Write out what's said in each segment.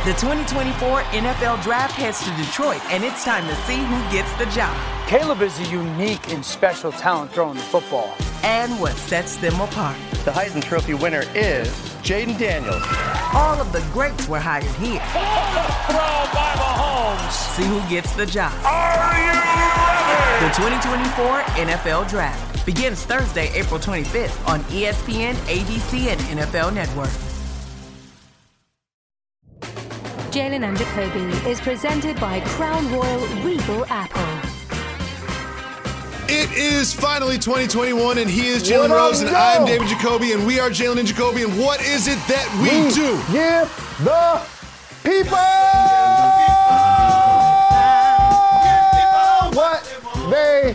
The 2024 NFL Draft heads to Detroit, and it's time to see who gets the job. Caleb is a unique and special talent throwing the football. And what sets them apart. The Heisman Trophy winner is Jaden Daniels. All of the greats were hired here. Throw by Mahomes. See who gets the job. Are you ready? The 2024 NFL Draft begins Thursday, April 25th on ESPN, ABC, and NFL Network. Jalen and Jacoby is presented by Crown Royal Regal Apple. It is finally 2021, and he is Jalen Rose, and I'm David Jacoby, and we are Jalen and Jacoby, and what is it that we do? Give the people what they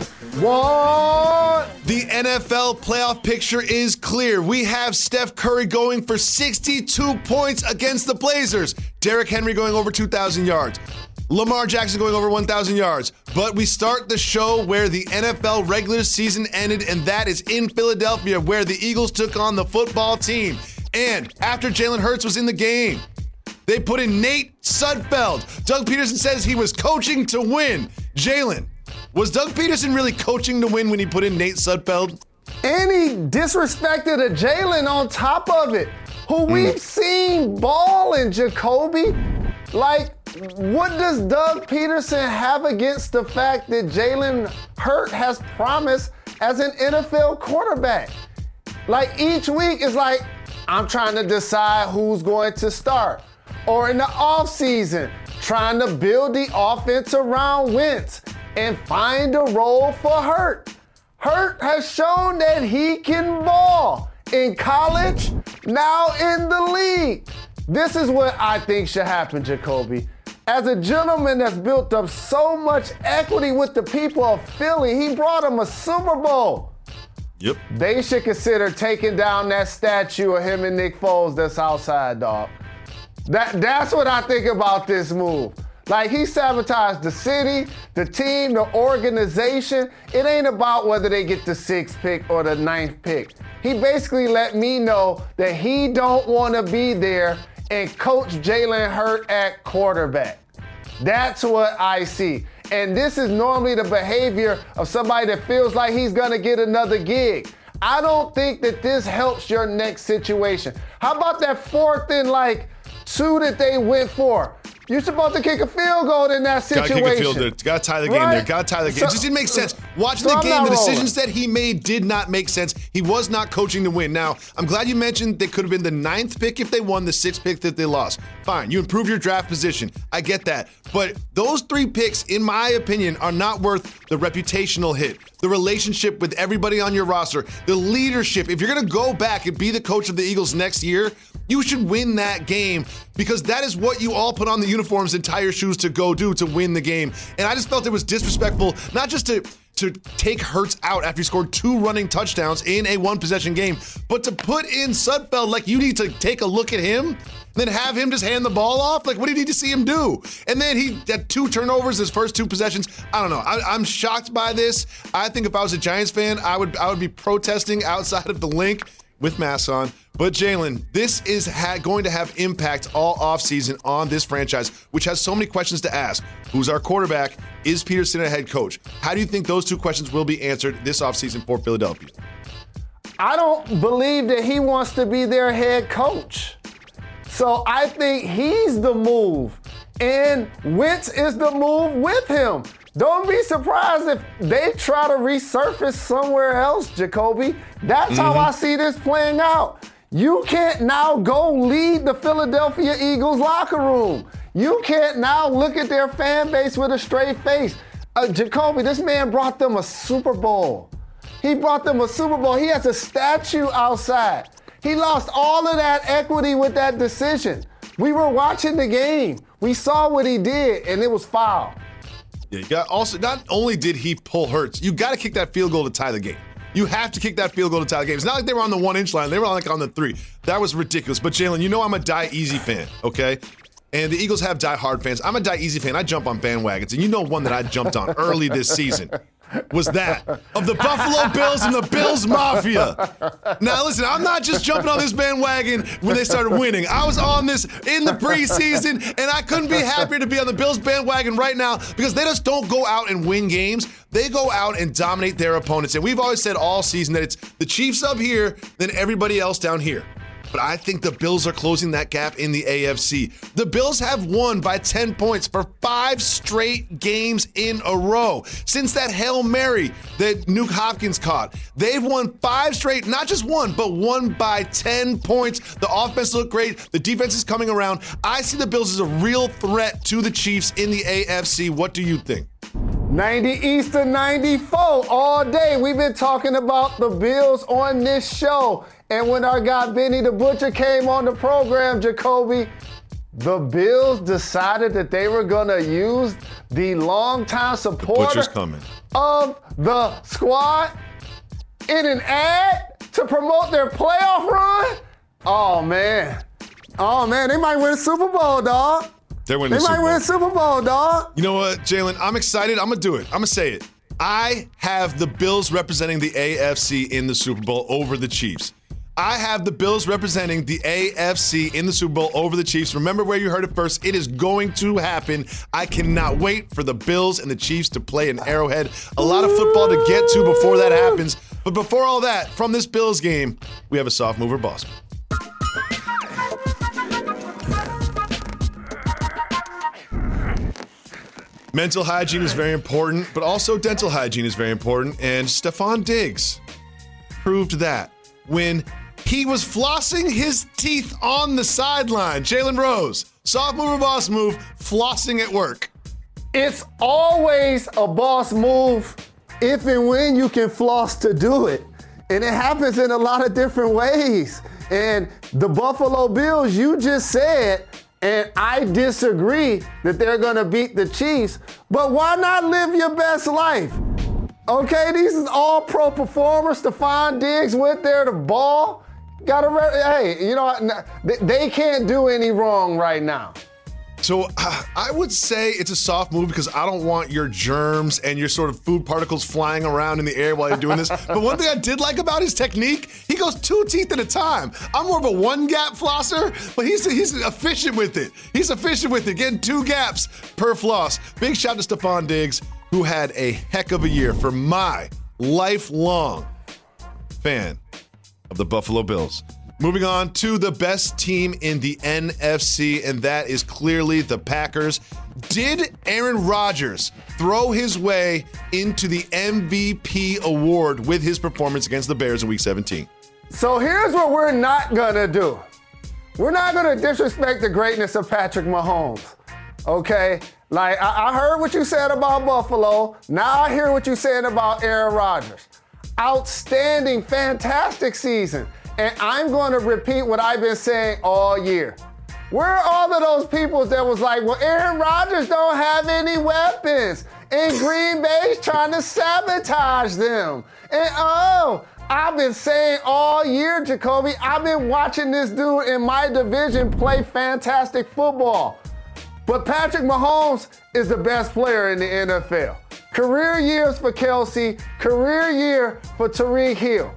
want. The NFL playoff picture is clear. We have Steph Curry going for 62 points against the Blazers. Derrick Henry going over 2,000 yards. Lamar Jackson going over 1,000 yards. But we start the show where the NFL regular season ended, and that is in Philadelphia, where the Eagles took on the football team. And after Jalen Hurts was in the game, they put in Nate Sudfeld. Doug Peterson says he was coaching to win. Jalen, was Doug Peterson really coaching to win when he put in Nate Sudfeld? And he disrespected a Jalen on top of it, who we've seen ball in, Jacoby. Like, what does Doug Peterson have against the fact that Jalen Hurts has promise as an NFL quarterback? Like, each week is like, I'm trying to decide who's going to start. Or in the offseason, trying to build the offense around Wentz and find a role for Hurt. Hurt has shown that he can ball in college, now in the league. This is what I think should happen, Jacoby. As a gentleman that's built up so much equity with the people of Philly, he brought them a Super Bowl. Yep. They should consider taking down that statue of him and Nick Foles that's outside, dog. That's what I think about this move. Like, he sabotaged the city, the team, the organization. It ain't about whether they get the 6th pick or the 9th pick. He basically let me know that he don't want to be there and coach Jalen Hurts at quarterback. That's what I see. And this is normally the behavior of somebody that feels like he's going to get another gig. I don't think that this helps your next situation. How about that 4th and 2 that they went for? You're supposed to kick a field goal in that situation. Got to kick a field there. Got to tie the game there. Got to tie the game. It just didn't make sense. Watching the game, the decisions that he made did not make sense. He was not coaching to win. Now, I'm glad you mentioned they could have been the 9th pick if they won, the 6th pick that they lost. Fine. You improve your draft position. I get that. But those 3 picks, in my opinion, are not worth the reputational hit, the relationship with everybody on your roster, the leadership. If you're going to go back and be the coach of the Eagles next year, you should win that game, because that is what you all put on the uniforms and tie your shoes to go do, to win the game. And I just felt it was disrespectful, not just to take Hurts out after he scored 2 running touchdowns in a 1-possession game, but to put in Sudfeld. Like, you need to take a look at him and then have him just hand the ball off. Like, what do you need to see him do? And then he had 2 turnovers his first 2 possessions. I don't know. I'm shocked by this. I think if I was a Giants fan, I would be protesting outside of the link with masks on. But Jalen, this is going to have impact all offseason on this franchise, which has so many questions to ask. Who's our quarterback? Is Peterson a head coach? How do you think those 2 questions will be answered this offseason for Philadelphia? I don't believe that he wants to be their head coach. So I think he's the move, and Wentz is the move with him. Don't be surprised if they try to resurface somewhere else, Jacoby. That's how I see this playing out. You can't now go lead the Philadelphia Eagles locker room. You can't now look at their fan base with a straight face. Jacoby, this man brought them a Super Bowl. He brought them a Super Bowl. He has a statue outside. He lost all of that equity with that decision. We were watching the game. We saw what he did, and it was foul. Yeah, you got also, not only did he pull Hurts, you got to kick that field goal to tie the game. You have to kick that field goal to tie the game. It's not like they were on the 1-inch line. They were on the 3. That was ridiculous. But Jalen, you know I'm a die easy fan, okay? And the Eagles have die hard fans. I'm a die easy fan. I jump on bandwagons. And you know one that I jumped on early this season. was that of the Buffalo Bills and the Bills Mafia. Now, listen, I'm not just jumping on this bandwagon when they started winning. I was on this in the preseason, and I couldn't be happier to be on the Bills bandwagon right now because they just don't go out and win games. They go out and dominate their opponents. And we've always said all season that it's the Chiefs up here, then everybody else down here. But I think the Bills are closing that gap in the AFC. The Bills have won by 10 points for 5 straight games in a row. Since that Hail Mary that Nuke Hopkins caught, they've won 5 straight, not just one, but won by 10 points. The offense looked great. The defense is coming around. I see the Bills as a real threat to the Chiefs in the AFC. What do you think? 90 East to 94 all day. We've been talking about the Bills on this show. And when our guy Benny the Butcher came on the program, Jacoby, the Bills decided that they were going to use the longtime supporter of the squad in an ad to promote their playoff run. Oh, man. They might win a Super Bowl, dog. They might win a Super Bowl, dog. You know what, Jalen? I'm excited. I'm going to do it. I'm going to say it. I have the Bills representing the AFC in the Super Bowl over the Chiefs. I have the Bills representing the AFC in the Super Bowl over the Chiefs. Remember where you heard it first. It is going to happen. I cannot wait for the Bills and the Chiefs to play in Arrowhead. A lot of football to get to before that happens. But before all that, from this Bills game, we have a soft mover boss. Mental hygiene is very important, but also dental hygiene is very important. And Stefon Diggs proved that when he was flossing his teeth on the sideline. Jalen Rose, soft mover boss move, flossing at work. It's always a boss move if and when you can floss to do it. And it happens in a lot of different ways. And the Buffalo Bills, you just said, and I disagree that they're going to beat the Chiefs, but why not live your best life? Okay, these is all pro performers. Stefon Diggs went there to ball. Hey, you know, they can't do any wrong right now. So I would say it's a soft move because I don't want your germs and your sort of food particles flying around in the air while you're doing this. But one thing I did like about his technique, he goes 2 teeth at a time. I'm more of a 1-gap flosser, but he's efficient with it. He's efficient with it, getting 2 gaps per floss. Big shout to Stefon Diggs, who had a heck of a year for my lifelong fan of the Buffalo Bills. Moving on to the best team in the NFC, and that is clearly the Packers. Did Aaron Rodgers throw his way into the MVP award with his performance against the Bears in Week 17? So here's what we're not going to do. We're not going to disrespect the greatness of Patrick Mahomes, okay? Like, I heard what you said about Buffalo. Now I hear what you're saying about Aaron Rodgers. Outstanding, fantastic season. And I'm going to repeat what I've been saying all year. Where are all of those people that was like, well, Aaron Rodgers don't have any weapons, and Green Bay's trying to sabotage them. And I've been saying all year, Jacoby, I've been watching this dude in my division play fantastic football. But Patrick Mahomes is the best player in the NFL. Career years for Kelsey, career year for Tyreek Hill.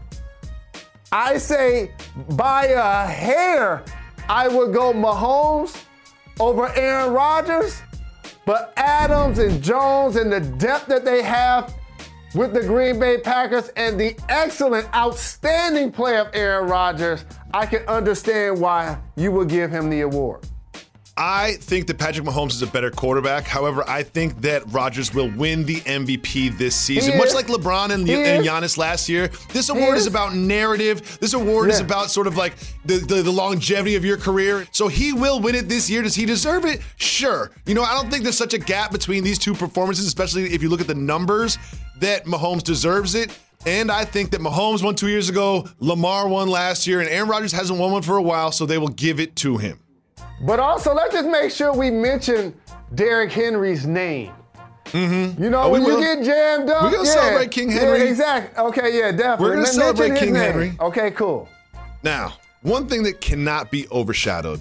I say by a hair, I would go Mahomes over Aaron Rodgers, but Adams and Jones and the depth that they have with the Green Bay Packers and the excellent, outstanding play of Aaron Rodgers, I can understand why you would give him the award. I think that Patrick Mahomes is a better quarterback. However, I think that Rodgers will win the MVP this season. Much like LeBron and Giannis last year. This award is about narrative. This award is about sort of like the longevity of your career. So he will win it this year. Does he deserve it? Sure. You know, I don't think there's such a gap between these two performances, especially if you look at the numbers, that Mahomes deserves it. And I think that Mahomes won 2 years ago, Lamar won last year, and Aaron Rodgers hasn't won one for a while, so they will give it to him. But also, let's just make sure we mention Derrick Henry's name. Mm-hmm. You know, when you get jammed up. We're going to celebrate King Henry. Yeah, exactly. Okay, yeah, definitely. We're going to celebrate King Henry. Okay, cool. Now, one thing that cannot be overshadowed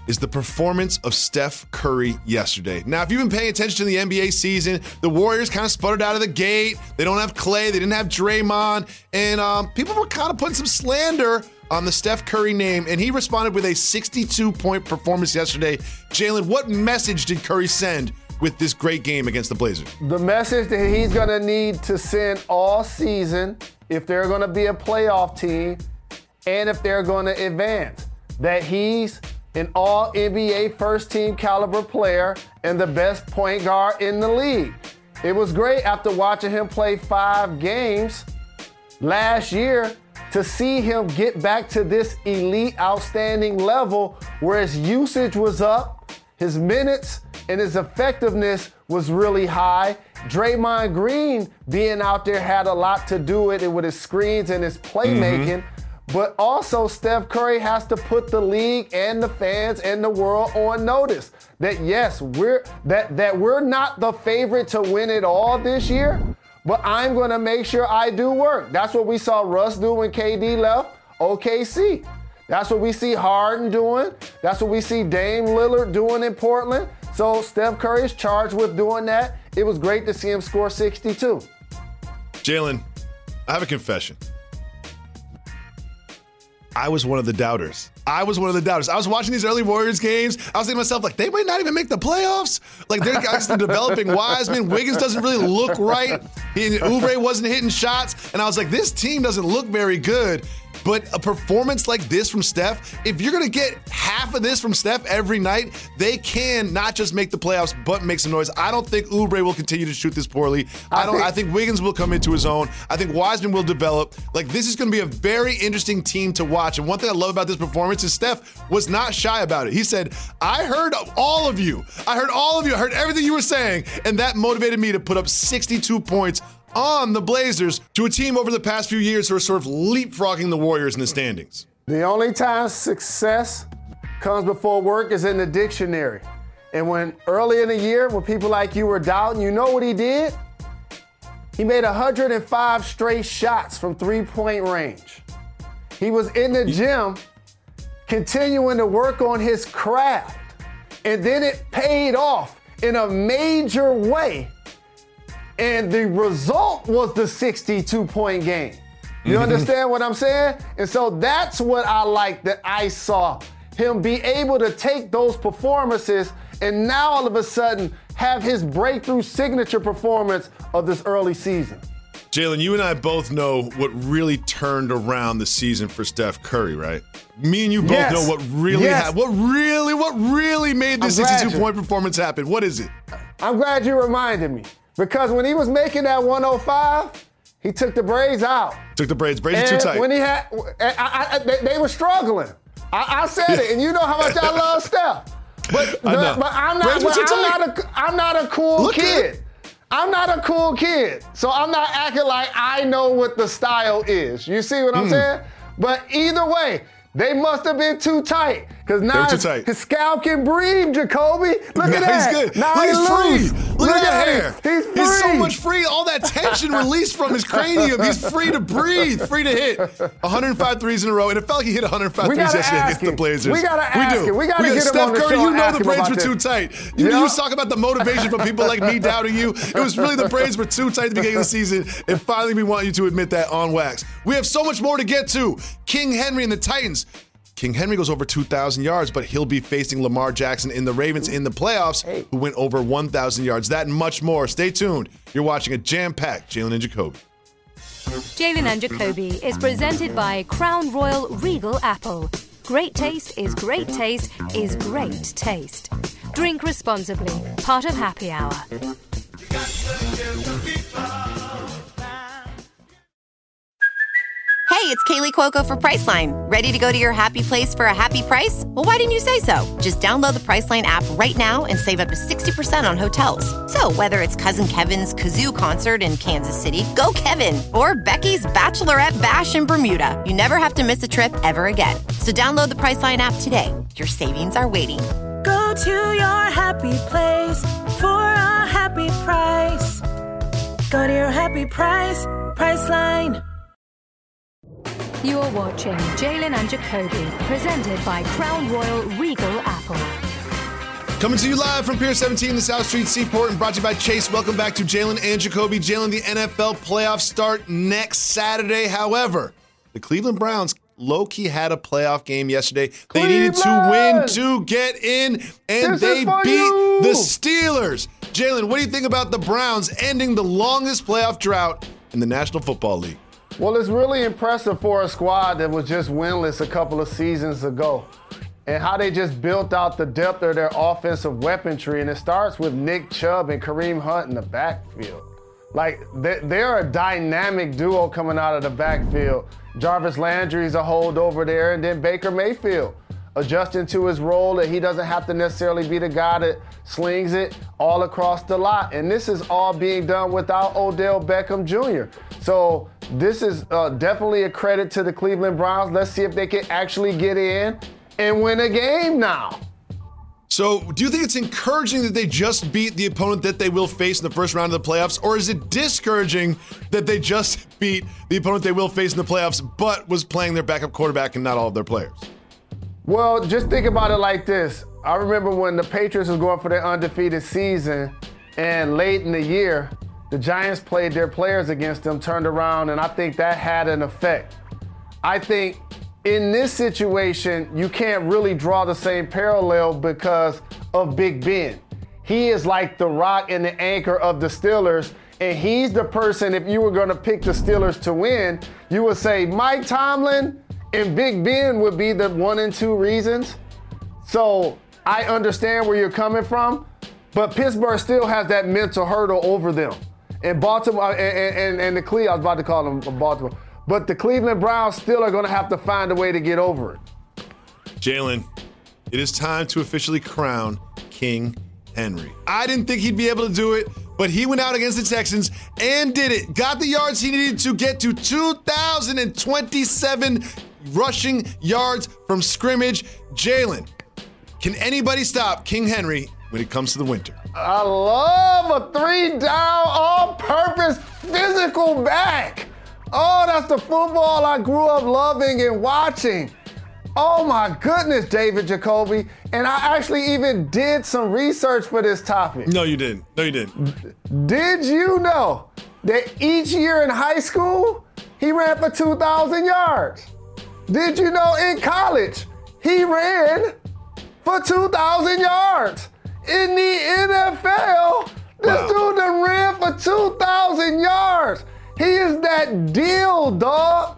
is the performance of Steph Curry yesterday. Now, if you've been paying attention to the NBA season, the Warriors kind of sputtered out of the gate. They don't have Clay. They didn't have Draymond. And people were kind of putting some slander on the Steph Curry name, and he responded with a 62-point performance yesterday. Jalen, what message did Curry send with this great game against the Blazers? The message that he's going to need to send all season if they're going to be a playoff team and if they're going to advance, that he's an all-NBA first-team caliber player and the best point guard in the league. It was great after watching him play 5 games last year to see him get back to this elite, outstanding level where his usage was up, his minutes and his effectiveness was really high. Draymond Green being out there had a lot to do with it with his screens and his playmaking. But also Steph Curry has to put the league and the fans and the world on notice that yes, we're not the favorite to win it all this year, but I'm going to make sure I do work. That's what we saw Russ do when KD left OKC. That's what we see Harden doing. That's what we see Dame Lillard doing in Portland. So Steph Curry is charged with doing that. It was great to see him score 62. Jalen, I have a confession. I was one of the doubters. I was watching these early Warriors games. I was thinking to myself, like, they might not even make the playoffs. Like, they're guys developing Wiseman. Wiggins doesn't really look right. Oubre wasn't hitting shots. And I was like, this team doesn't look very good. But a performance like this from Steph, if you're going to get half of this from Steph every night, they can not just make the playoffs, but make some noise. I don't think Oubre will continue to shoot this poorly. I think Wiggins will come into his own. I think Wiseman will develop. Like, this is going to be a very interesting team to watch. And one thing I love about this performance is Steph was not shy about it. He said, I heard all of you. I heard everything you were saying. And that motivated me to put up 62 points on the Blazers, to a team over the past few years who are sort of leapfrogging the Warriors in the standings. The only time success comes before work is in the dictionary. And when early in the year, when people like you were doubting, you know what he did? He made 105 straight shots from three-point range. He was in the gym continuing to work on his craft. And then it paid off in a major way. And the result was the 62-point game. You understand what I'm saying? And so that's what I like that I saw. Him be able to take those performances and now all of a sudden have his breakthrough signature performance of this early season. Jalen, you and I both know what really turned around the season for Steph Curry, right? Me and you both know what really happened. What really made this 62-point performance happen? What is it? I'm glad you reminded me. Because when he was making that 105, he took the braids out. Braids are too tight. When he had, they were struggling. I said it, and you know how much I love Steph. But I'm not a cool kid. I'm not a cool kid. So I'm not acting like I know what the style is. You see what I'm saying? But either way, they must have been too tight. Because now his scalp can breathe, Jacoby. Look at that. He's good. Now he's loose. free. Look at that hair. He's free. He's so much free. All that tension released from his cranium. He's free to breathe, free to hit. 105 threes in a row. And it felt like he hit 105 threes yesterday against the Blazers. We got to ask him. We got to get him Steph on the Curry, show. you know the braids were too tight. You was talking about the motivation from people like me doubting you. It was really the braids were too tight at the beginning of the season. And finally, we want you to admit that on wax. We have so much more to get to. King Henry and the Titans. King Henry goes over 2,000 yards, but he'll be facing Lamar Jackson in the Ravens in the playoffs, who went over 1,000 yards. That and much more. Stay tuned. You're watching a jam-packed Jalen and Jacoby. Jalen and Jacoby is presented by Crown Royal Regal Apple. Great taste is great taste is great taste. Drink responsibly. Part of Happy Hour. Hey, it's Kaylee Cuoco for Priceline. Ready to go to your happy place for a happy price? Well, why didn't you say so? Just download the Priceline app right now and save up to 60% on hotels. So whether it's Cousin Kevin's Kazoo Concert in Kansas City, go Kevin, or Becky's Bachelorette Bash in Bermuda, you never have to miss a trip ever again. So download the Priceline app today. Your savings are waiting. Go to your happy place for a happy price. Go to your happy price, Priceline. You are watching Jalen and Jacoby, presented by Crown Royal Regal Apple. Coming to you live from Pier 17 in South Street Seaport and brought to you by Chase. Welcome back to Jalen and Jacoby. Jalen, the NFL playoffs start next Saturday. However, the Cleveland Browns low-key had a playoff game yesterday. They needed to win to get in, and they beat the Steelers. Jalen, what do you think about the Browns ending the longest playoff drought in the National Football League? Well, it's really impressive for a squad that was just winless a couple of seasons ago, and how they just built out the depth of their offensive weaponry. And it starts with Nick Chubb and Kareem Hunt in the backfield. Like, they're a dynamic duo coming out of the backfield. Jarvis Landry's a holdover there, and then Baker Mayfield adjusting to his role, that he doesn't have to necessarily be the guy that slings it all across the lot. And this is all being done without Odell Beckham Jr. So this is definitely a credit to the Cleveland Browns. Let's see if they can actually get in and win a game now. So do you think it's encouraging that they just beat the opponent that they will face in the first round of the playoffs, or is it discouraging that they just beat the opponent they will face in the playoffs but was playing their backup quarterback and not all of their players? Well, just think about it like this. I remember when the Patriots was going for their undefeated season, and late in the year, the Giants played their players against them, turned around, and I think that had an effect. I think in this situation, you can't really draw the same parallel because of Big Ben. He is like the rock and the anchor of the Steelers, and he's the person, if you were going to pick the Steelers to win, you would say Mike Tomlin and Big Ben would be the 1 and 2 reasons. So I understand where you're coming from, but Pittsburgh still has that mental hurdle over them. And Baltimore and the Cleveland, I was about to call them Baltimore, but the Cleveland Browns still are going to have to find a way to get over it. Jalen, it is time to officially crown King Henry. I didn't think he'd be able to do it, but he went out against the Texans and did it. Got the yards he needed to get to 2,027 rushing yards from scrimmage. Jalen, can anybody stop King Henry when it comes to the winter? I love a 3-down, all-purpose physical back. Oh, that's the football I grew up loving and watching. Oh my goodness, David Jacoby. And I actually even did some research for this topic. No, you didn't. No, you didn't. Did you know that each year in high school, he ran for 2,000 yards? Did you know in college, he ran for 2,000 yards? In the NFL, this dude done ran for 2,000 yards. He is that deal, dog.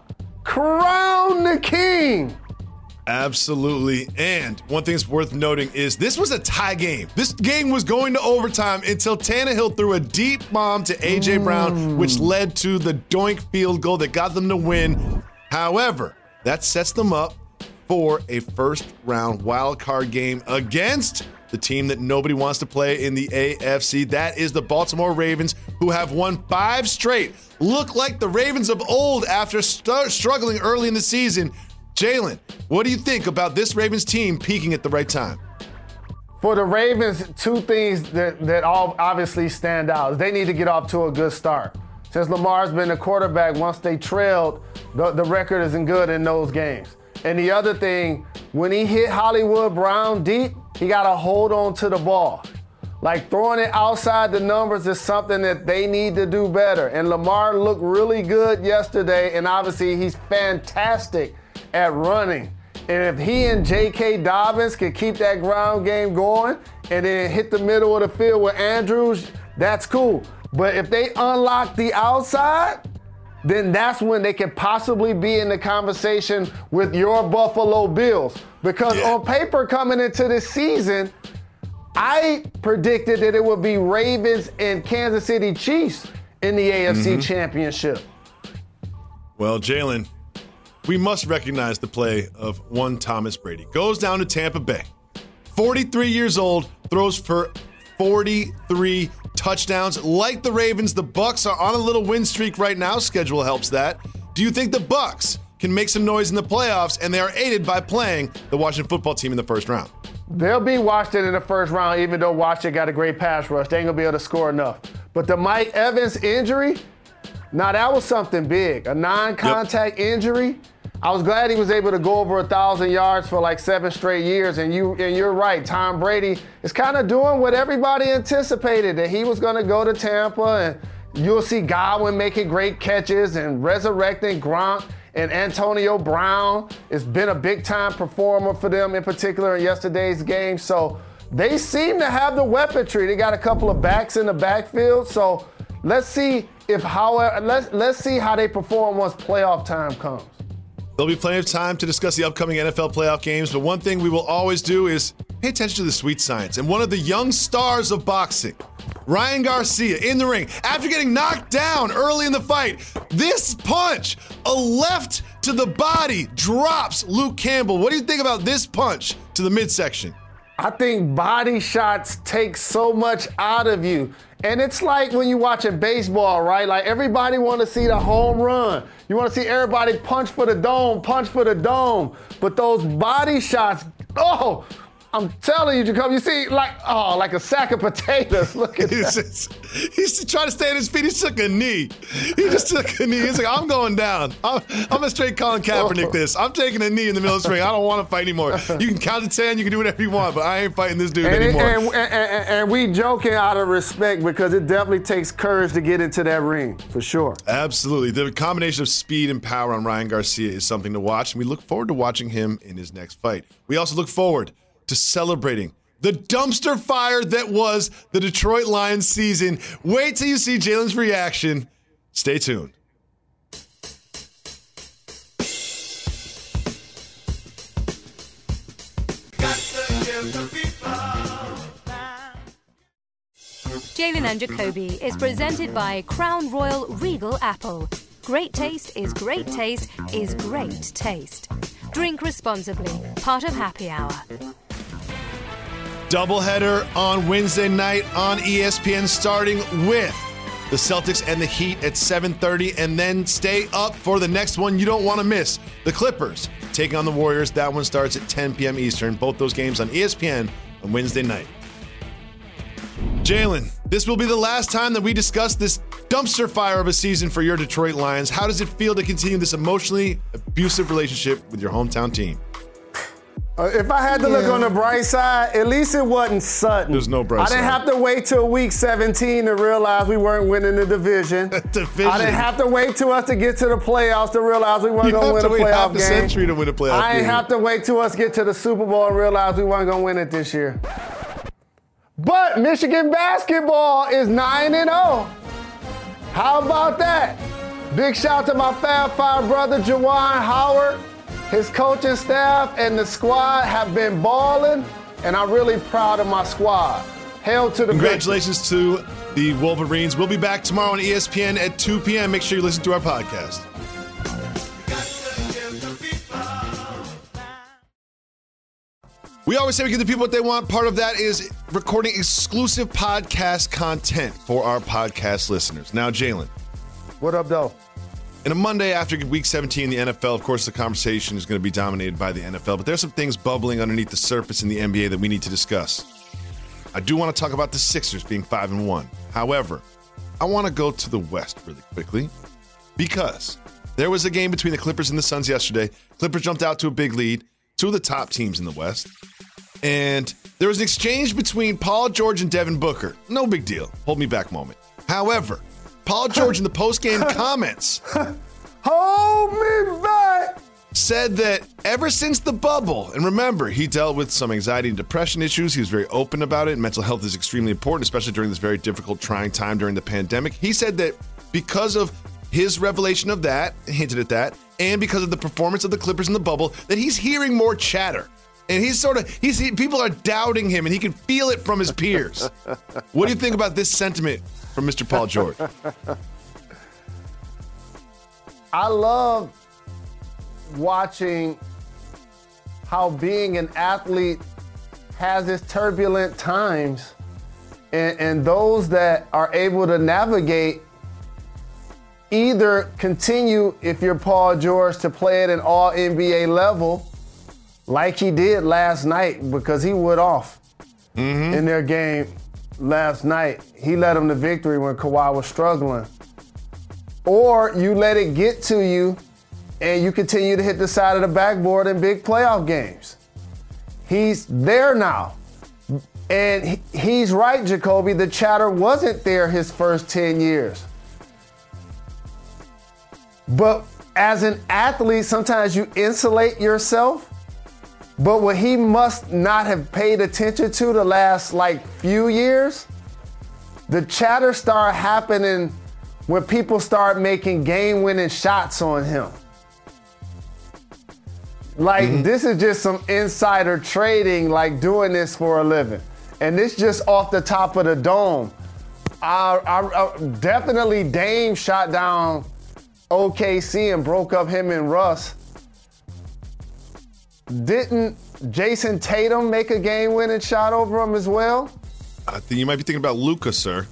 Crown the king. Absolutely. And one thing that's worth noting is this was a tie game. This game was going to overtime until Tannehill threw a deep bomb to A.J. Brown, which led to the doink field goal that got them the win. However, that sets them up for a first-round wild card game against the team that nobody wants to play in the AFC. That is the Baltimore Ravens, who have won 5 straight. Look like the Ravens of old after struggling early in the season. Jalen, what do you think about this Ravens team peaking at the right time? For the Ravens, 2 things that all obviously stand out. They need to get off to a good start. Since Lamar's been the quarterback, once they trailed, the record isn't good in those games. And the other thing, when he hit Hollywood Brown deep, he got to hold on to the ball. Like, throwing it outside the numbers is something that they need to do better. And Lamar looked really good yesterday, and obviously he's fantastic at running. And if he and J.K. Dobbins can keep that ground game going and then hit the middle of the field with Andrews, that's cool. But if they unlock the outside, then that's when they can possibly be in the conversation with your Buffalo Bills. Because on paper coming into this season, I predicted that it would be Ravens and Kansas City Chiefs in the AFC Championship. Well, Jalen, we must recognize the play of one Thomas Brady. Goes down to Tampa Bay. 43 years old, throws for 43 touchdowns. Like the Ravens, the Bucs are on a little win streak right now. Schedule helps that. Do you think the Bucs can make some noise in the playoffs, and they are aided by playing the Washington football team in the first round? They'll be Washington in the first round, even though Washington got a great pass rush. They ain't going to be able to score enough. But the Mike Evans injury, now that was something big. A non-contact injury. I was glad he was able to go over 1,000 yards for like 7 straight years. And you're right, Tom Brady is kind of doing what everybody anticipated, that he was going to go to Tampa, and you'll see Godwin making great catches and resurrecting Gronk. And Antonio Brown has been a big-time performer for them, in particular in yesterday's game. So they seem to have the weaponry. They got a couple of backs in the backfield. So let's see let's see how they perform once playoff time comes. There'll be plenty of time to discuss the upcoming NFL playoff games, but one thing we will always do is pay attention to the sweet science. And one of the young stars of boxing, Ryan Garcia, in the ring, after getting knocked down early in the fight, this punch, a left to the body, drops Luke Campbell. What do you think about this punch to the midsection? I think body shots take so much out of you. And it's like when you're watching baseball, right? Like everybody want to see the home run. You want to see everybody punch for the dome. But those body shots, I'm telling you, Jacoby, you see like a sack of potatoes. Look at that. He's trying to stay on his feet. He took a knee. He's like, I'm going down. I'm a straight Colin Kaepernick this. I'm taking a knee in the middle of the ring. I don't want to fight anymore. You can count to 10. You can do whatever you want, but I ain't fighting this dude anymore. And we joking out of respect because it definitely takes courage to get into that ring, for sure. Absolutely. The combination of speed and power on Ryan Garcia is something to watch, and we look forward to watching him in his next fight. We also look forward to celebrating the dumpster fire that was the Detroit Lions season. Wait till you see Jalen's reaction. Stay tuned. Jalen and Jacoby is presented by Crown Royal Regal Apple. Great taste is great taste is great taste. Drink responsibly. Part of Happy Hour. Doubleheader on Wednesday night on ESPN, starting with the Celtics and the Heat at 7:30, and then stay up for the next one you don't want to miss. The Clippers taking on the Warriors. That one starts at 10 p.m. Eastern. Both those games on ESPN on Wednesday night. Jalen, this will be the last time that we discuss this dumpster fire of a season for your Detroit Lions. How does it feel to continue this emotionally abusive relationship with your hometown team? If I had to look on the bright side, at least it wasn't Sutton. There's no bright side. I didn't have to wait till week 17 to realize we weren't winning the division. I didn't have to wait till us to get to the playoffs to realize we weren't going to win a playoff game. You have to wait half a century to win a playoff game. I didn't have to wait till us get to the Super Bowl and realize we weren't going to win it this year. But Michigan basketball is 9-0. How about that? Big shout to my Fab Five brother, Juwan Howard. His coaching staff and the squad have been balling, and I'm really proud of my squad. Hail to the Congratulations to the Wolverines. We'll be back tomorrow on ESPN at 2 p.m. Make sure you listen to our podcast. We always say we give the people what they want. Part of that is recording exclusive podcast content for our podcast listeners. Now, Jalen. What up, though? In a Monday after Week 17 in the NFL, of course, the conversation is going to be dominated by the NFL, but there's some things bubbling underneath the surface in the NBA that we need to discuss. I do want to talk about the Sixers being 5-1. However, I want to go to the West really quickly because there was a game between the Clippers and the Suns yesterday. Clippers jumped out to a big lead, two of the top teams in the West, and there was an exchange between Paul George and Devin Booker. No big deal. Hold me back moment. However, Paul George in the post-game comments hold me back said that ever since the bubble, and remember, he dealt with some anxiety and depression issues. He was very open about it. Mental health is extremely important, especially during this very difficult, trying time during the pandemic. He said that because of his revelation of that, hinted at that, and because of the performance of the Clippers in the bubble, that he's hearing more chatter. And people are doubting him, and he can feel it from his peers. What do you think about this sentiment from Mr. Paul George? I love watching how being an athlete has its turbulent times, and those that are able to navigate either continue, if you're Paul George, to play at an all-NBA level like he did last night, because he went off in their game last night. He led them to victory when Kawhi was struggling. Or you let it get to you and you continue to hit the side of the backboard in big playoff games. He's there now. And he's right, Jacoby. The chatter wasn't there his first 10 years. But as an athlete, sometimes you insulate yourself. But what he must not have paid attention to the last few years, the chatter started happening when people start making game-winning shots on him. This is just some insider trading, doing this for a living. And this just off the top of the dome. I definitely Dame shot down OKC and broke up him and Russ. Didn't Jason Tatum make a game-winning shot over him as well? I think you might be thinking about Luka, sir.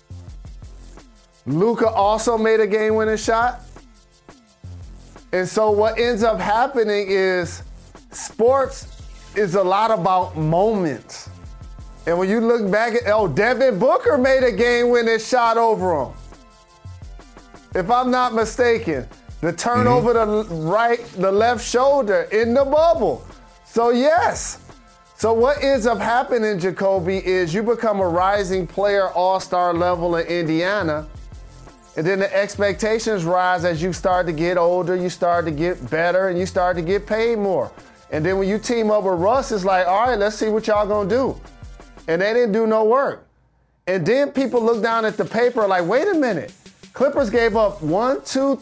Luka also made a game-winning shot. And so what ends up happening is sports is a lot about moments. And when you look back at, Devin Booker made a game-winning shot over him. If I'm not mistaken, the turnover the left shoulder in the bubble. So yes. So what ends up happening, Jacoby, is you become a rising player, all-star level in Indiana. And then the expectations rise as you start to get older, you start to get better, and you start to get paid more. And then when you team up with Russ, it's like, all right, let's see what y'all gonna do. And they didn't do no work. And then people look down at the paper like, wait a minute. Clippers gave up 5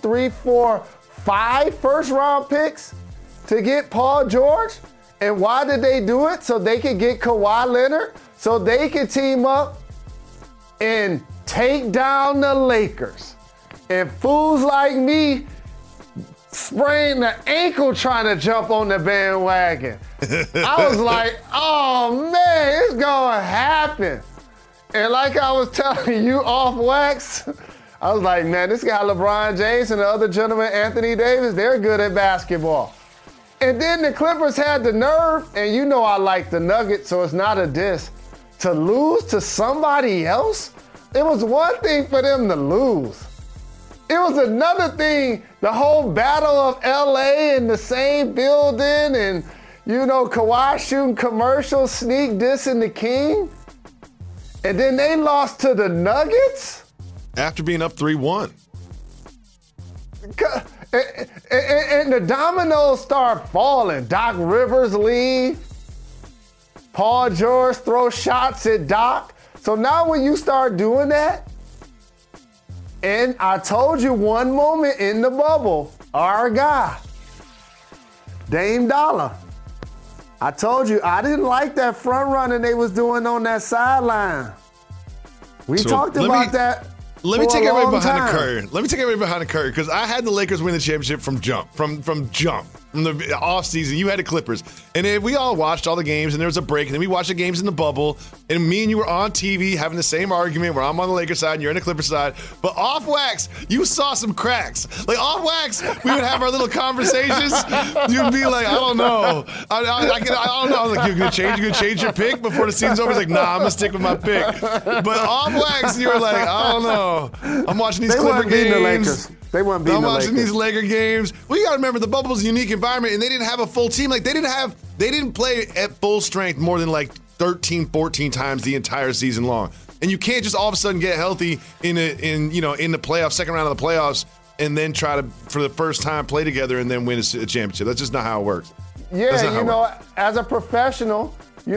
first-round picks to get Paul George. And why did they do it? So they could get Kawhi Leonard, so they could team up and take down the Lakers. And fools like me sprained the ankle trying to jump on the bandwagon. I was like, oh man, it's gonna happen. And like I was telling you off wax, I was like, man, this guy LeBron James and the other gentleman, Anthony Davis, they're good at basketball. And then the Clippers had the nerve, and you know I like the Nuggets, so it's not a diss, to lose to somebody else. It was one thing for them to lose. It was another thing, the whole battle of LA in the same building and, Kawhi shooting commercials, sneak dissing the King. And then they lost to the Nuggets? After being up 3-1. And the dominoes start falling. Doc Rivers leave. Paul George throws shots at Doc. So now when you start doing that, and I told you one moment in the bubble, our guy, Dame Dollar. I told you I didn't like that front running they was doing on that sideline. We talked about that. Let me take everybody behind the curtain. Let me take everybody behind the curtain because I had the Lakers win the championship from jump. From the offseason, you had the Clippers. And then we all watched all the games, and there was a break, and then we watched the games in the bubble, and me and you were on TV having the same argument where I'm on the Lakers side and you're on the Clippers side. But off wax, you saw some cracks. Like off wax, we would have our little conversations. You'd be like, I don't know. I don't know. Like, you're gonna change your pick before the season's over? It's like, nah, I'm gonna stick with my pick. But off wax, you were like, I don't know. I'm watching these Clipper games. They weren't beating the Lakers. I'm watching these Laker games. Well, you got to remember the bubble's a unique environment, and they didn't have a full team. They didn't play at full strength more than 13, 14 times the entire season long. And you can't just all of a sudden get healthy in the playoffs, second round of the playoffs, and then try to for the first time play together and then win a championship. That's just not how it works. Yeah, as a professional,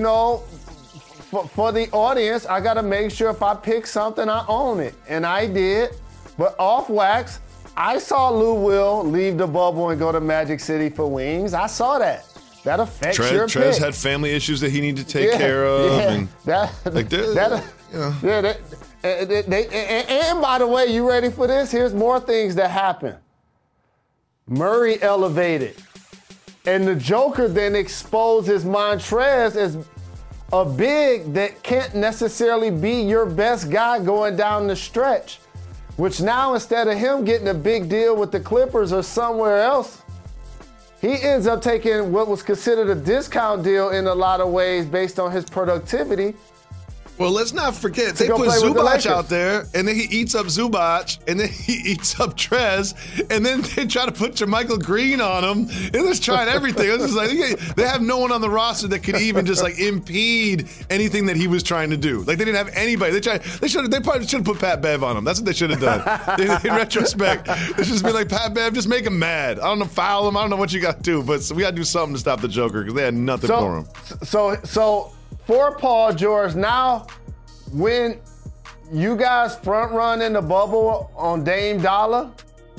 for the audience, I got to make sure if I pick something, I own it, and I did. But off wax, I saw Lou Will leave the bubble and go to Magic City for wings. I saw that. That affects your pick. Trez had family issues that he needed to take care of. Yeah. And by the way, you ready for this? Here's more things that happen. Murray elevated. And the Joker then exposes Montrez as a big that can't necessarily be your best guy going down the stretch. Which now, instead of him getting a big deal with the Clippers or somewhere else, he ends up taking what was considered a discount deal in a lot of ways based on his productivity Well, let's not forget, they put Zubac out there, and then he eats up Zubac, and then he eats up Trez, and then they try to put JaMychal Green on him, and they're just trying everything. It's just like, they have no one on the roster that could even just like impede anything that he was trying to do. Like, they didn't have anybody. They probably should have put Pat Bev on him. That's what they should have done. In retrospect, they should just be like, Pat Bev, just make him mad. I don't know, foul him. I don't know what you got to do, but we got to do something to stop the Joker because they had nothing for him. So for Paul George, now when you guys front run in the bubble on Dame Dollar,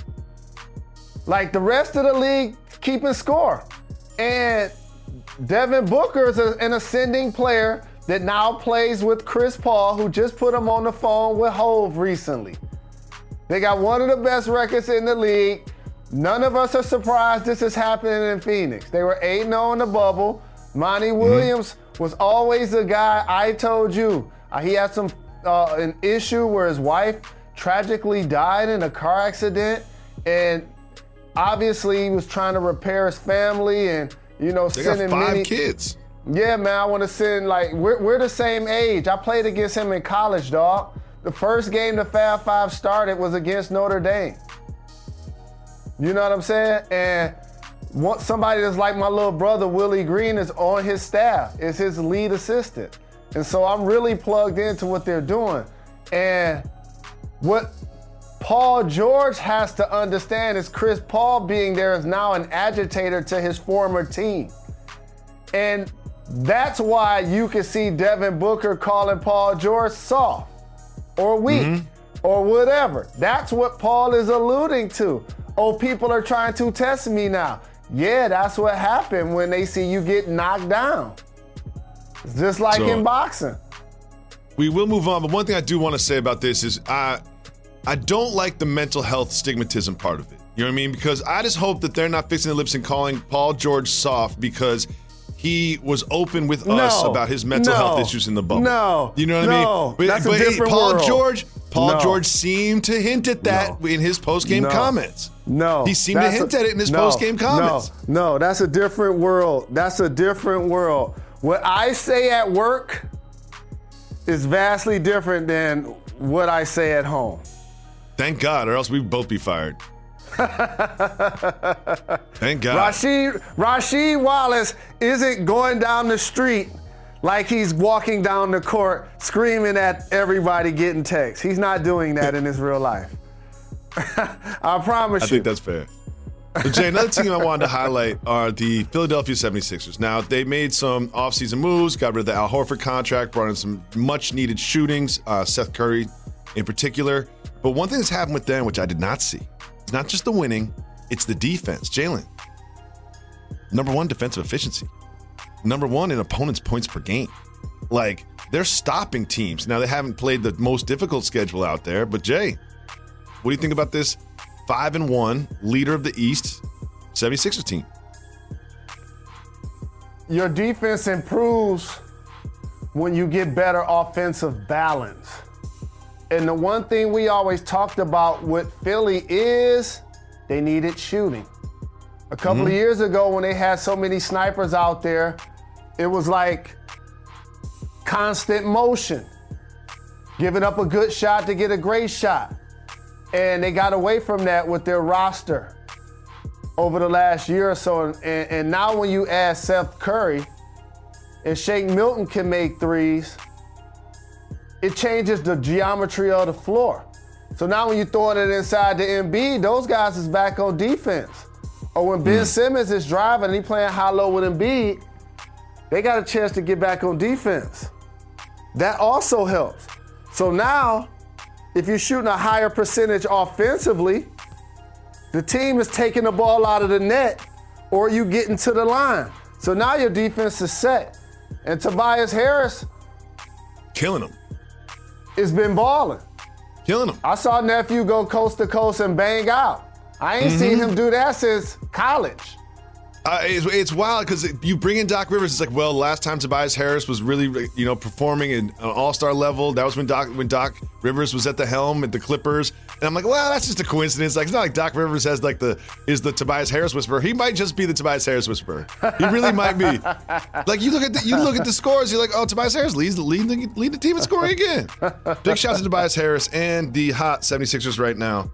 like the rest of the league keeping score. And Devin Booker is an ascending player that now plays with Chris Paul, who just put him on the phone with Hove recently. They got one of the best records in the league. None of us are surprised this is happening in Phoenix. They were 8-0 in the bubble. Monty Williams was always a guy, I told you, he had an issue where his wife tragically died in a car accident, and obviously he was trying to repair his family and, they sending got 5 kids. Yeah, man, I want to send, we're the same age. I played against him in college, dog. The first game the Fab Five started was against Notre Dame. You know what I'm saying? And somebody that's like my little brother, Willie Green, is on his staff, is his lead assistant. And so I'm really plugged into what they're doing. And what Paul George has to understand is Chris Paul being there is now an agitator to his former team. And that's why you can see Devin Booker calling Paul George soft or weak or whatever. That's what Paul is alluding to. Oh, people are trying to test me now. Yeah, that's what happened when they see you get knocked down. It's just like in boxing. We will move on, but one thing I do want to say about this is I don't like the mental health stigmatism part of it. You know what I mean? Because I just hope that they're not fixing their lips and calling Paul George soft because he was open with us about his mental health issues in the bubble. You know what I mean? That's a different world. Paul George seemed to hint at that in his post-game comments. He seemed to hint at it in his post-game comments. No, that's a different world. That's a different world. What I say at work is vastly different than what I say at home. Thank God, or else we'd both be fired. Thank God. Rasheed Wallace isn't going down the street like he's walking down the court screaming at everybody getting texts. He's not doing that in his real life. I promise you. I think that's fair. But Jay, another team I wanted to highlight are the Philadelphia 76ers. Now, they made some offseason moves, got rid of the Al Horford contract, brought in some much-needed shootings, Seth Curry in particular. But one thing that's happened with them, which I did not see, it's not just the winning, it's the defense. Jalen, number 1 defensive efficiency. Number 1 in opponents' points per game. Like, they're stopping teams. Now, they haven't played the most difficult schedule out there, but Jay, what do you think about this 5-1 leader of the East 76ers team? Your defense improves when you get better offensive balance. And the one thing we always talked about with Philly is they needed shooting. A couple of years ago when they had so many snipers out there, it was like constant motion. Giving up a good shot to get a great shot. And they got away from that with their roster over the last year or so. And now when you add Seth Curry and Shake Milton can make threes, it changes the geometry of the floor. So now when you're throwing it inside the Embiid, those guys is back on defense. Or when Ben Simmons is driving and he playing high-low with Embiid, they got a chance to get back on defense. That also helps. So now, if you're shooting a higher percentage offensively, the team is taking the ball out of the net or you getting to the line. So now your defense is set. And Tobias Harris killing them. It's been balling. Killing them. I saw nephew go coast to coast and bang out. I ain't seen him do that since college. It's wild because you bring in Doc Rivers. It's like, well, last time Tobias Harris was really, performing at an all-star level, that was when Doc Rivers was at the helm at the Clippers. And I'm like, well, that's just a coincidence. Like, it's not like Doc Rivers has is the Tobias Harris whisperer. He might just be the Tobias Harris whisperer. He really might be. Like, you look at the scores, you're like, oh, Tobias Harris lead the team in scoring again. Big shout out to Tobias Harris and the hot 76ers right now.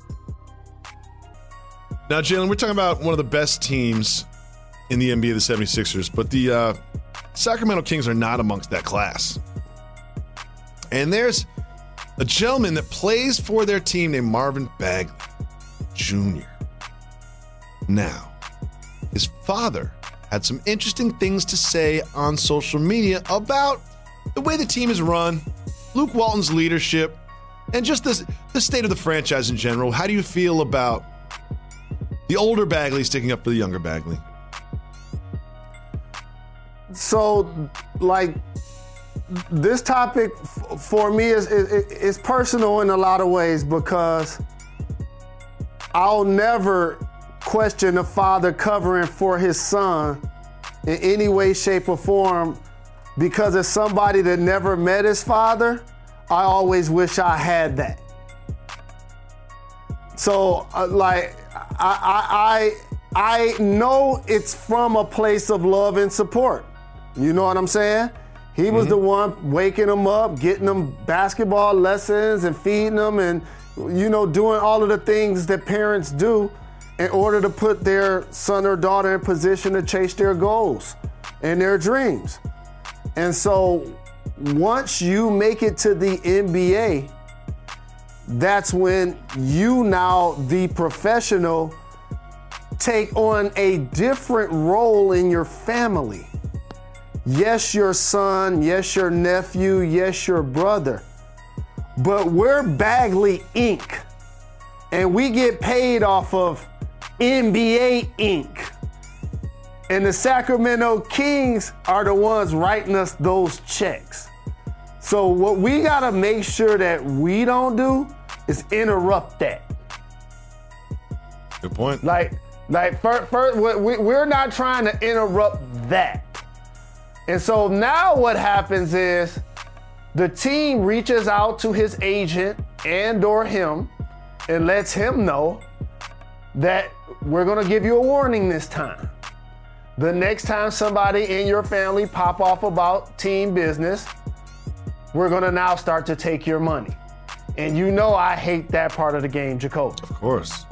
Now, Jalen, we're talking about one of the best teams in the NBA, the 76ers, but the Sacramento Kings are not amongst that class. And there's a gentleman that plays for their team named Marvin Bagley Jr. Now, his father had some interesting things to say on social media about the way the team is run, Luke Walton's leadership, and just the state of the franchise in general. How do you feel about the older Bagley sticking up for the younger Bagley? So, this topic for me is personal in a lot of ways because I'll never question a father covering for his son in any way, shape, or form because as somebody that never met his father, I always wish I had that. So, I know it's from a place of love and support. You know what I'm saying? He was the one waking them up, getting them basketball lessons and feeding them and, doing all of the things that parents do in order to put their son or daughter in position to chase their goals and their dreams. And so once you make it to the NBA, that's when you now, the professional, take on a different role in your family. Yes, your son, yes, your nephew, yes, your brother. But we're Bagley Inc. And we get paid off of NBA Inc. And the Sacramento Kings are the ones writing us those checks. So what we gotta make sure that we don't do is interrupt that. Good point. First, we're not trying to interrupt that. And so now what happens is the team reaches out to his agent and or him and lets him know that we're going to give you a warning this time. The next time somebody in your family pop off about team business, we're going to now start to take your money. And I hate that part of the game, Jacoby. Of course.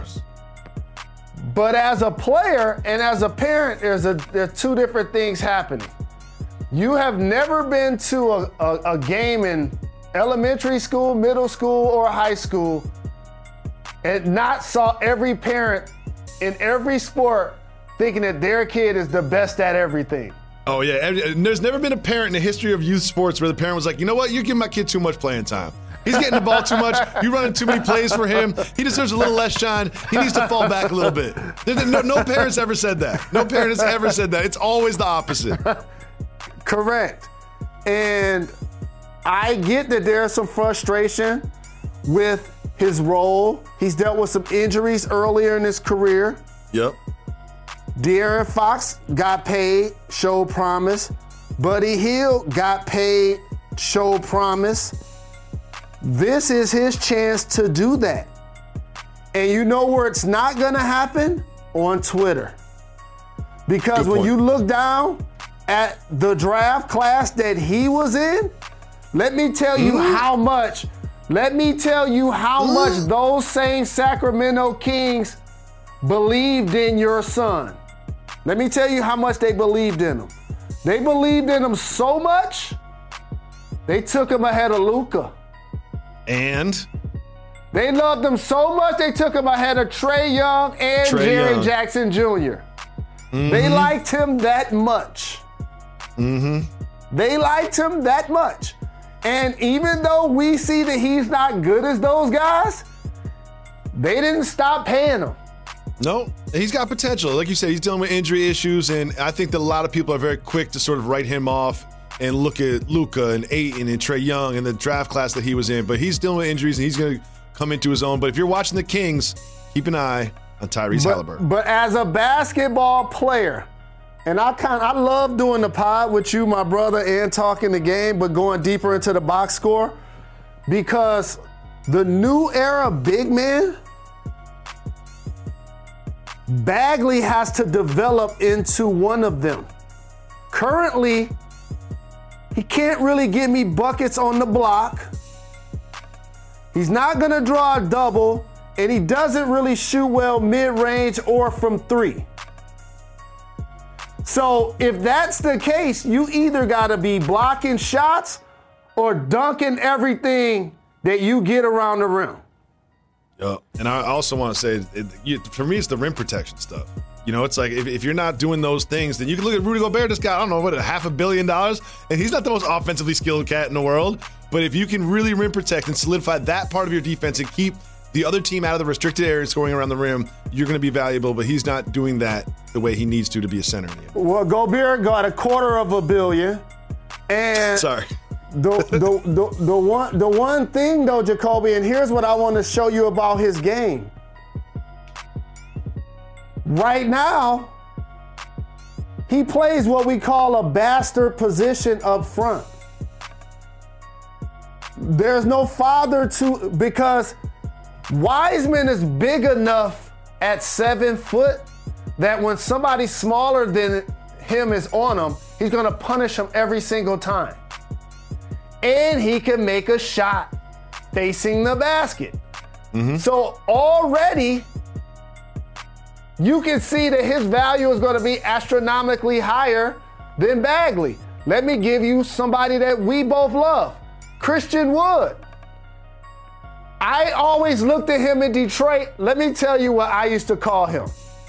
But as a player and as a parent, there are two different things happening. You have never been to a game in elementary school, middle school, or high school and not saw every parent in every sport thinking that their kid is the best at everything. Oh, yeah. And there's never been a parent in the history of youth sports where the parent was like, you know what? You're giving my kid too much playing time. He's getting the ball too much. You're running too many plays for him. He deserves a little less shine. He needs to fall back a little bit. No parent's ever said that. No parent has ever said that. It's always the opposite. Correct. And I get that there's some frustration with his role. He's dealt with some injuries earlier in his career. Yep. De'Aaron Fox got paid, showed promise. Buddy Hield got paid, showed promise. This is his chance to do that. And you know where it's not going to happen? On Twitter. Because when you look down at the draft class that he was in, let me tell you how much those same Sacramento Kings believed in your son. Let me tell you how much they believed in him. They believed in him so much, they took him ahead of Luka. And? They loved him so much, they took him ahead of Trae Young and Jaren Jackson Jr. They liked him that much. They liked him that much. And even though we see that he's not good as those guys, they didn't stop paying him. No, he's got potential. Like you said, he's dealing with injury issues, and I think that a lot of people are very quick to sort of write him off and look at Luka and Ayton and Trae Young and the draft class that he was in. But he's dealing with injuries, and he's going to come into his own. But if you're watching the Kings, keep an eye on Tyrese Halliburton. But as a basketball player, and I love doing the pod with you, my brother, and talking the game, but going deeper into the box score, because the new era big man, Bagley has to develop into one of them. Currently, he can't really give me buckets on the block. He's not going to draw a double, and he doesn't really shoot well mid-range or from three. So if that's the case, you either got to be blocking shots or dunking everything that you get around the rim. And I also want to say, for me, it's the rim protection stuff. You know, it's like if you're not doing those things, then you can look at Rudy Gobert. This guy, I don't know, what, $500 million? And he's not the most offensively skilled cat in the world. But if you can really rim protect and solidify that part of your defense and keep the other team out of the restricted area scoring around the rim, you're going to be valuable. But he's not doing that the way he needs to be a center in the NBA. Well, Gobert got $250 million. And sorry. The one thing, though, Jacoby, and here's what I want to show you about his game. Right now, he plays what we call a bastard position up front. There's no father to, because Wiseman is big enough at 7 foot that when somebody smaller than him is on him, he's going to punish him every single time. And he can make a shot facing the basket. Mm-hmm. So already, you can see that his value is going to be astronomically higher than Bagley. Let me give you somebody that we both love, Christian Wood. I always looked at him in Detroit. Let me tell you what I used to call him.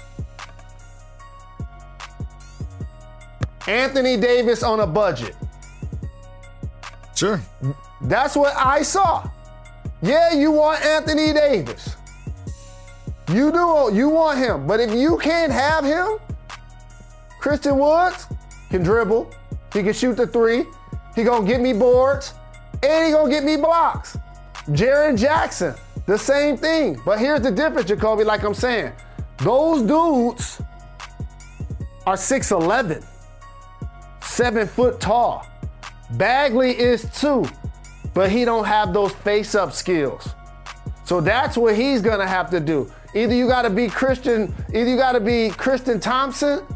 Anthony Davis on a budget. Sure. That's what I saw. Yeah, you want Anthony Davis. You do. You want him. But if you can't have him, Christian Woods can dribble. He can shoot the three. He gonna get me boards. And he gonna get me blocks. Jaren Jackson, the same thing. But here's the difference, Jacoby, like I'm saying. Those dudes are 6'11", 7 foot tall. Bagley is 2, but he don't have those face-up skills. So that's what he's gonna have to do. Either you gotta be Tristan Thompson,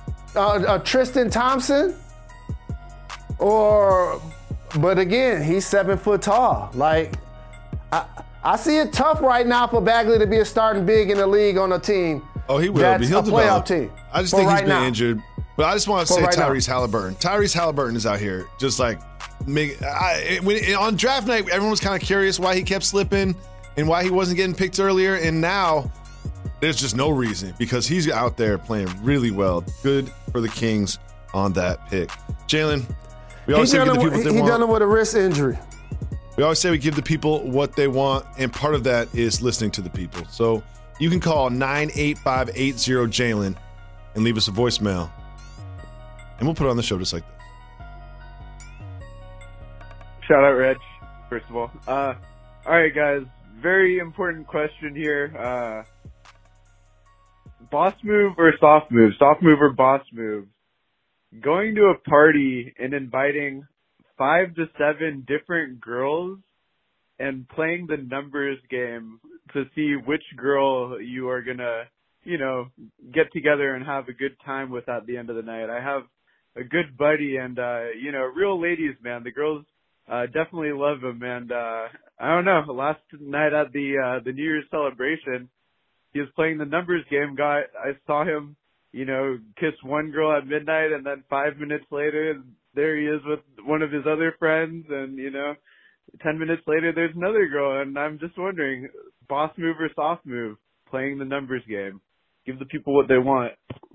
but again, he's 7 foot tall. Like, I see it tough right now for Bagley to be a starting big in the league on a team. Oh, he will. That's He'll a playoff team. I just think he's been injured. But I just want to say Tyrese Halliburton. Tyrese Halliburton is out here just like on draft night, everyone was kind of curious why he kept slipping and why he wasn't getting picked earlier. And now there's just no reason because he's out there playing really well. Good for the Kings on that pick. Jalen, we always say we give the people what they want. He done it with a wrist injury. We always say we give the people what they want, and part of that is listening to the people. So you can call 98580-JALEN and leave us a voicemail. And we'll put it on the show just like this. Shout out, Reg, first of all. All right, guys. Very important question here. Boss move or soft move? Soft move or boss move? Going to a party and inviting 5 to 7 different girls and playing the numbers game to see which girl you are going to, get together and have a good time with at the end of the night. I have a good buddy and, real ladies, man. The girls definitely love him. And I don't know, last night at the New Year's celebration, he was playing the numbers game. I saw him, kiss one girl at midnight, and then 5 minutes later, there he is with one of his other friends. And, 10 minutes later, there's another girl. And I'm just wondering, boss move or soft move, playing the numbers game? Give the people what they want.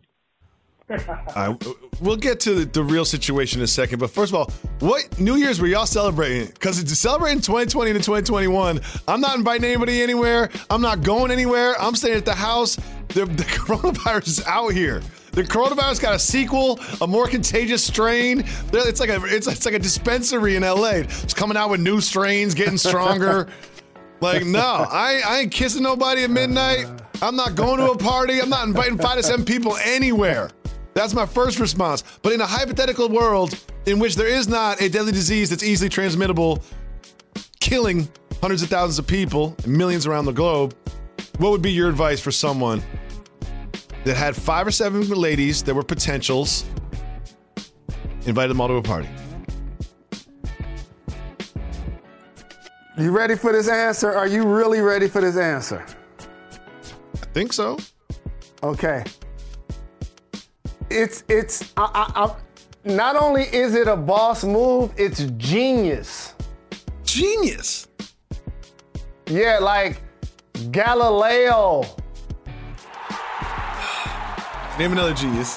We'll get to the real situation in a second, but first of all, what New Year's were y'all celebrating? Because it's celebrating 2020 to 2021. I'm not inviting anybody anywhere. I'm not going anywhere. I'm staying at the house. The coronavirus is out here. The coronavirus got a sequel, a more contagious strain. It's like a dispensary in LA. It's coming out with new strains, getting stronger. No, I ain't kissing nobody at midnight. I'm not going to a party. I'm not inviting 5 to 7 people anywhere. That's my first response. But in a hypothetical world in which there is not a deadly disease that's easily transmittable, killing hundreds of thousands of people and millions around the globe, what would be your advice for someone that had 5 or 7 ladies that were potentials, invited them all to a party? You ready for this answer? Are you really ready for this answer? I think so. Okay. It's not only is it a boss move, it's genius. Genius? Yeah, like Galileo. Name another genius.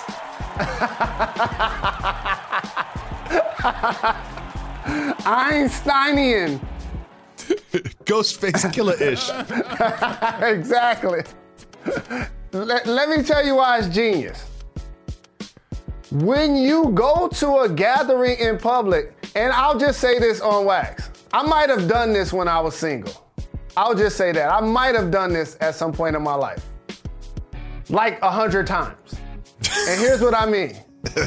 Einsteinian. Ghostface Killer-ish. Exactly. Let me tell you why it's genius. When you go to a gathering in public, and I'll just say this on wax, I might have done this when I was single. I'll just say that. I might have done this at some point in my life. Like 100 times. And here's what I mean.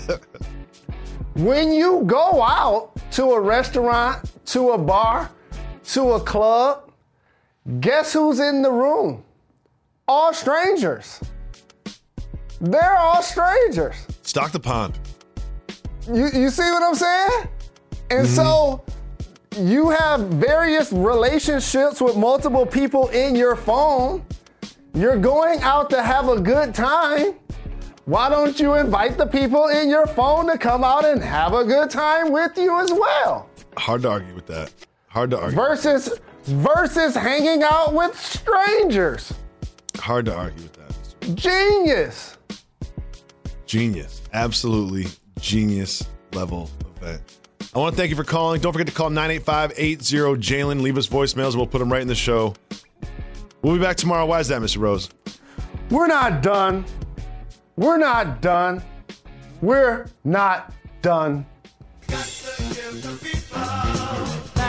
When you go out to a restaurant, to a bar, to a club, guess who's in the room? All strangers. They're all strangers. Stock the pond. You see what I'm saying? And so you have various relationships with multiple people in your phone. You're going out to have a good time. Why don't you invite the people in your phone to come out and have a good time with you as well? Hard to argue with that. Hard to argue. Versus hanging out with strangers. Hard to argue with that. Genius. Genius. Absolutely genius level event. I want to thank you for calling. Don't forget to call 985-80-JALEN. Leave us voicemails and we'll put them right in the show. We'll be back tomorrow. Why is that, Mr. Rose? We're not done. We're not done. We're not done.